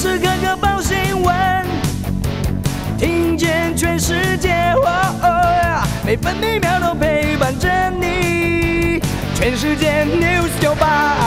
时刻刻报新闻，听见全世界，每分每秒都陪伴着你。全世界 News 98。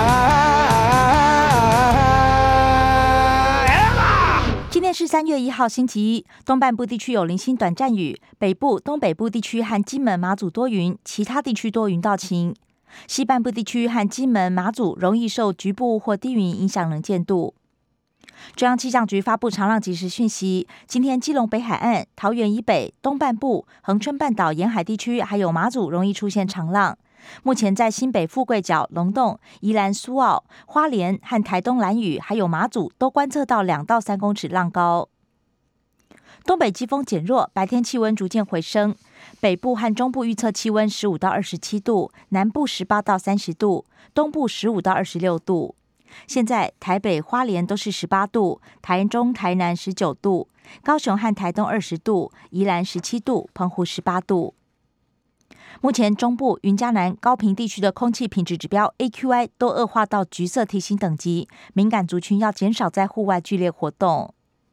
今天是3月1号，星期一。东半部地区有零星短暂雨，北部、东北部地区和金门、马祖多云，其他地区多云到晴。西半部地区和金门、马祖容易受局部或低云影响能见度。中央气象局发布长浪即时讯息，今天基隆北海岸、桃园以北、东半部、恒春半岛沿海地区还有马祖容易出现长浪。目前在新北富贵角、龙洞、宜兰苏澳、花莲和台东兰屿还有马祖都观测到2到3公尺浪高。东北季风减弱，白天气温逐渐回升，北部和中部预测气温15到27度，南部18到30度，东部15到26度。现在台北、花莲都是18度，台中、台南19度，高雄和台东20度，宜兰17度，澎湖18度。目前中部、云嘉南、高屏地区的空气品质指标 AQI 都恶化到橘色提醒等级，敏感族群要减少在户外剧烈活动。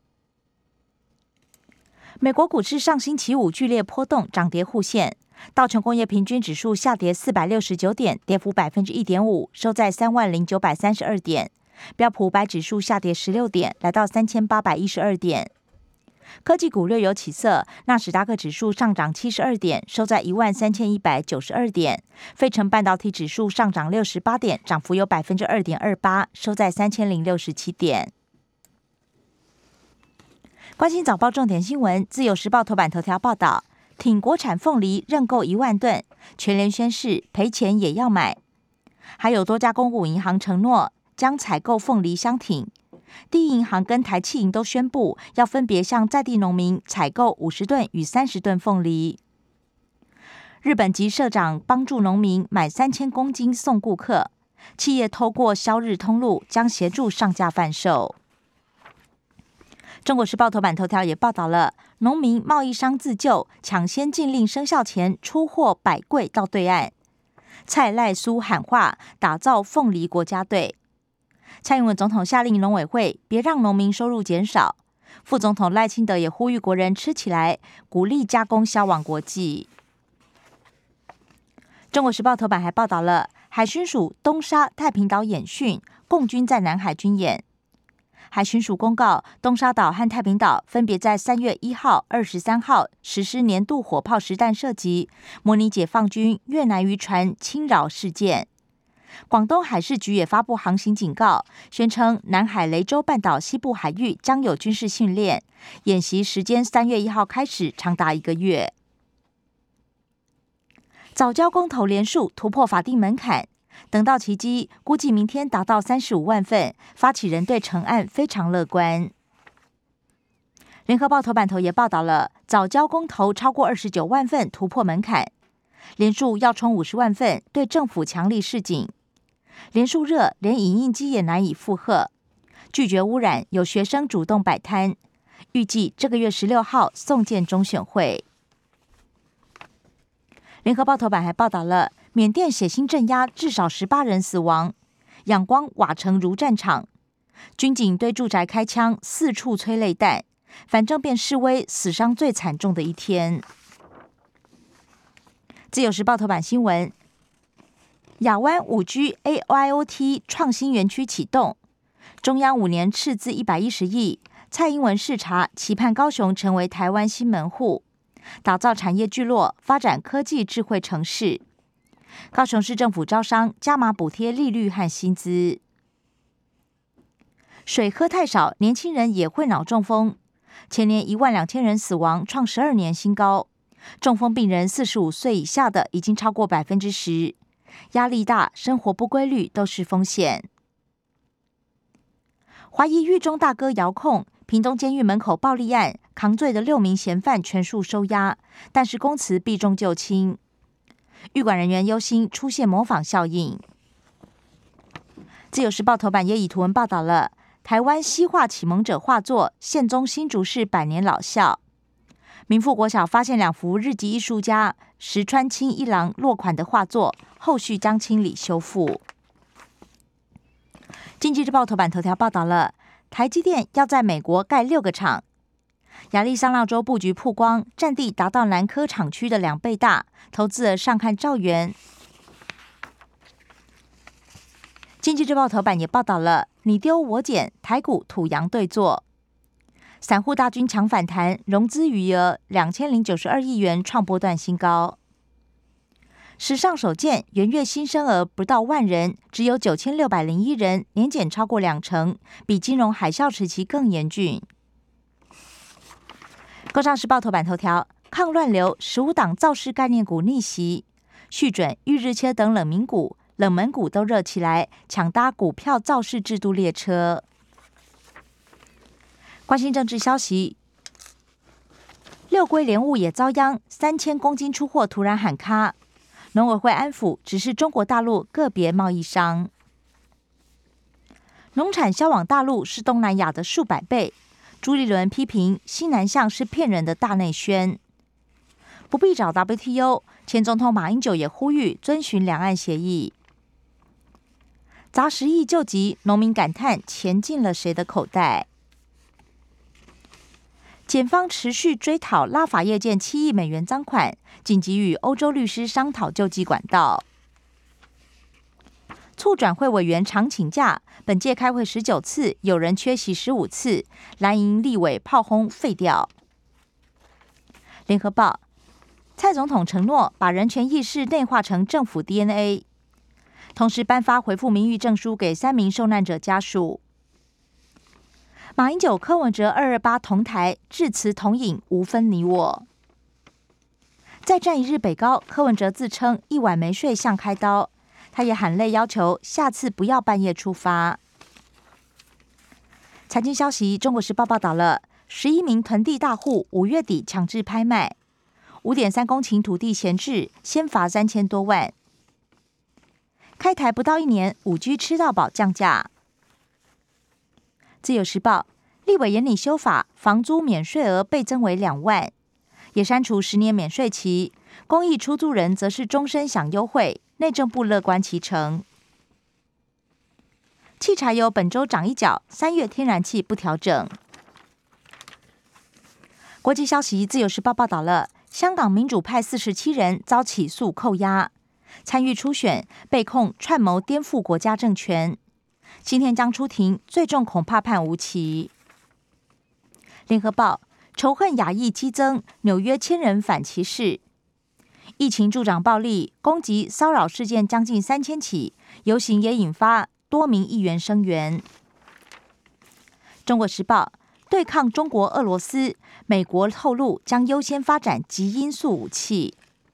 美国股市上星期五剧烈波动，涨跌互现。道琼工业平均指数下跌469点，跌幅 1.5%， 收在30,932点。标普500指数下跌16点，来到3812点。科技股略有起色，纳史达克指数上涨72点，收在13,192点。费城半导体指数上涨68点，涨幅有 2.28%， 收在3067点。关心早报重点新闻，自由时报头版头条报道，挺国产凤梨认购1万吨，全联宣示赔钱也要买。还有多家公股银行承诺将采购凤梨相挺。第一银行跟台企银都宣布要分别向在地农民采购50吨与30吨凤梨。日本籍社长帮助农民买3000公斤送顾客，企业透过销日通路将协助上架贩售。中国时报头版头条也报道了，农民贸易商自救，抢先禁令生效前出货百柜到对岸。蔡赖苏喊话，打造凤梨国家队。蔡英文总统下令农委会别让农民收入减少，副总统赖清德也呼吁国人吃起来，鼓励加工销往国际。中国时报头版还报道了海巡署东沙太平岛演训，共军在南海军演。海巡署公告，东沙岛和太平岛分别在3月1号、23号实施年度火炮实弹射击，模拟解放军越南渔船侵扰事件。广东海事局也发布航行警告，宣称南海雷州半岛西部海域将有军事训练，演习时间3月1号开始，长达1个月。早教公投连数突破法定门槛，等到奇迹，估计明天达到35万份，发起人对成案非常乐观。联合报头版头也报道了，早教公投超过29万份突破门槛，连数要冲50万份，对政府强力示警。连数热，连影印机也难以负荷。拒绝污染，有学生主动摆摊。预计这个月16号送件中选会。联合报头版还报道了，缅甸血腥镇压，至少18人死亡。仰光瓦城如战场，军警对住宅开枪，四处催泪弹。反政变示威，死伤最惨重的一天。自由时报头版新闻。亚湾 5G AIoT 创新园区启动，中央5年斥资110亿，蔡英文视察，期盼高雄成为台湾新门户，打造产业聚落，发展科技智慧城市。高雄市政府招商，加码补贴利率和薪资。水喝太少，年轻人也会脑中风。前年12000人死亡，创12年新高。中风病人45岁以下的已经超过10%。压力大、生活不规律都是风险。怀疑狱中大哥遥控，屏东监狱门口暴力案，扛罪的6名嫌犯全数收押，但是公辞避重就轻。狱管人员忧心出现模仿效应。自由时报头版也以图文报道了台湾西画启蒙者画作，宪宗新竹市100年老校。民富国小发现2幅日籍艺术家石川清一郎落款的画作，后续将清理修复。经济日报头版头条报道了， 台积电要在美国盖6个厂。亚利桑那州布局曝光，占地达到南科厂区的2倍大，投资额上看兆元。经济日报头版也报道了你丢我捡，台股土洋对坐，散户大军抢反弹，融资余额2092亿元创波段新高。史上首见，元月新生儿不到10000人，只有9601人，年减超过20%，比金融海啸时期更严峻。工商时报头版头条：抗乱流，15档造势概念股逆袭，续准、裕日切等冷门股都热起来，抢搭股票造势制度列车。关心政治消息，六龟莲雾也遭殃，3000公斤出货突然喊卡，农委会安抚，只是中国大陆个别贸易商。农产销往大陆是东南亚的数百倍。朱立伦批评西南向是骗人的大内宣，不必找 WTO。前总统马英九也呼吁遵循两岸协议。砸10亿救急，农民感叹钱进了谁的口袋？检方持续追讨拉法叶件7亿美元赃款，紧急与欧洲律师商讨救济管道。促转会委员常请假，本届开会19次，有人缺席15次，蓝营立委炮轰废掉。联合报，蔡总统承诺把人权意识内化成政府 DNA， 同时颁发回复名誉证书给3名受难者家属。马英九、柯文哲228同台，致辞同饮，无分你我。再战一日北高，柯文哲自称一晚没睡像开刀。他也含泪要求下次不要半夜出发。财经消息，中国时报报道了11名囤地大户5月底强制拍卖，5.3公顷土地闲置，先罚3000多万。开台不到1年，5G 吃到饱降价。自由时报，立委研拟修法，房租免税额倍增为2万，也删除10年免税期，公益出租人则是终身享优惠。内政部乐观其成。汽柴油本周涨1角，3月天然气不调整。国际消息，自由时报报道了香港民主派47人遭起诉扣押，参与初选，被控串谋颠覆国家政权。今天将出庭，最重恐怕判无期。联合报，仇恨亚裔激增，纽约1000人反歧视。疫情助长暴力、攻击、骚扰事件将近3000起，游行也引发多名议员声援。中国时报，对抗中国、俄罗斯，美国透露将优先发展极音速武器。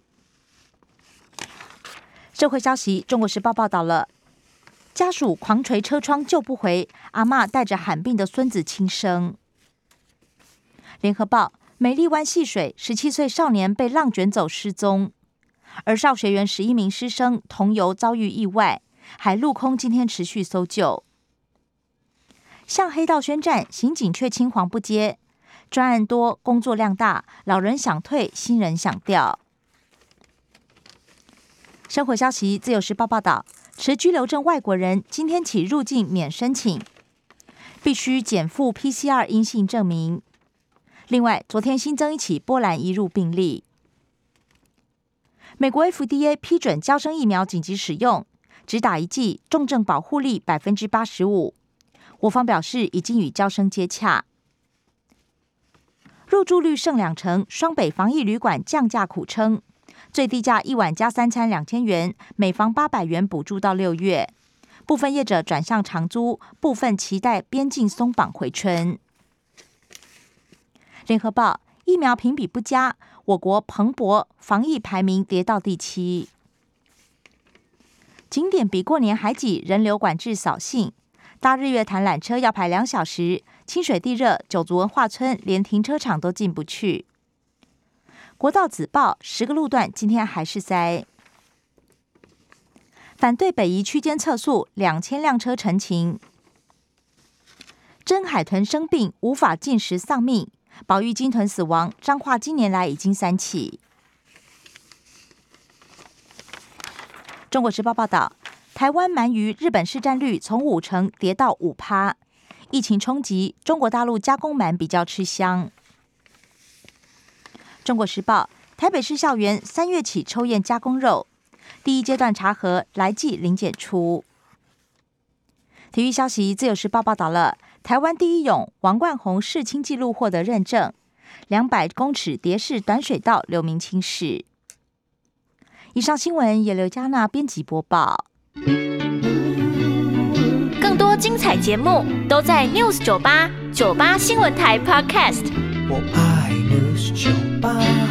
社会消息，中国时报报道了家属狂捶车窗救不回，阿嬷带着罕病的孙子轻生。联合报，美丽湾戏水，17岁少年被浪卷走失踪，而少学园11名师生同游遭遇意外，海陆空今天持续搜救。向黑道宣战，刑警却青黄不接，专案多，工作量大，老人想退，新人想调。生活消息，自由时报报道，持居留证外国人今天起入境免申请，必须减负 PCR 阴性证明。另外，昨天新增1起波兰移入病例。美国 FDA 批准嬌生疫苗紧急使用，只打1剂，重症保护力85%。我方表示已经与嬌生接洽。入住率剩2成，双北防疫旅馆降价苦撑，最低价1晚加3餐2000元，每房800元补助到6月。部分业者转向长租，部分期待边境松绑回春。联合报，疫苗评比不佳，我国彭博防疫排名跌到第7。景点比过年还挤，人流管制扫兴。搭日月潭缆车要排2小时，清水地热、九族文化村连停车场都进不去。国道子报10个路段今天还是塞。反对北宜区间测速，2000辆车陈情。真海豚生病无法进食丧命，保育鲸豚死亡，彰化今年来已经3起。中国时报报道，台湾鳗鱼日本市占率从5成跌到5%， 疫情冲击，中国大陆加工鳗比较吃香。中国时报，台北市校园3月起抽验加工肉，第一阶段查核来季零检出。体育消息，自由时报报道了台湾第一泳王冠宏世青纪录获得认证，200公尺蝶式短水道留名青史。以上新闻由刘嘉娜编辑播报。 更多精彩节目都在 News 98 98新闻台 Podcast。 我爱 News 98。